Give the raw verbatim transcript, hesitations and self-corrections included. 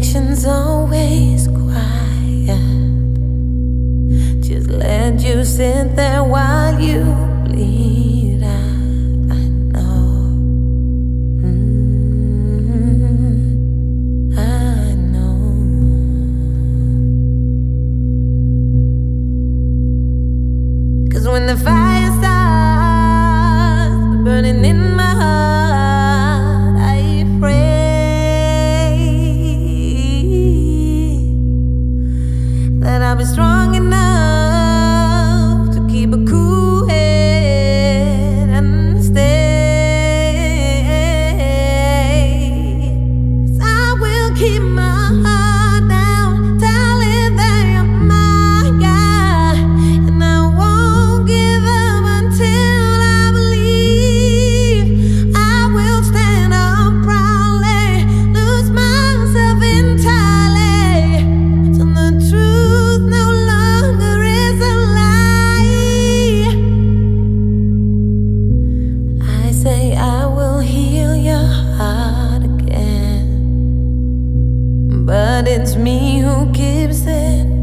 affection's always quiet. Just let you sit there while you bleed out. I know, mm, I know. 'Cause when the fire starts burning in my heart, I pray that I'll be strong enough to keep a cool head and stay. 'Cause I will keep my heart down, tell it that you're my guy, and I won't give up until I believe. I will stand up proudly, lose myself entirely, till the truth no longer is a lie. I say I will heal your heart again, but it's me who keeps it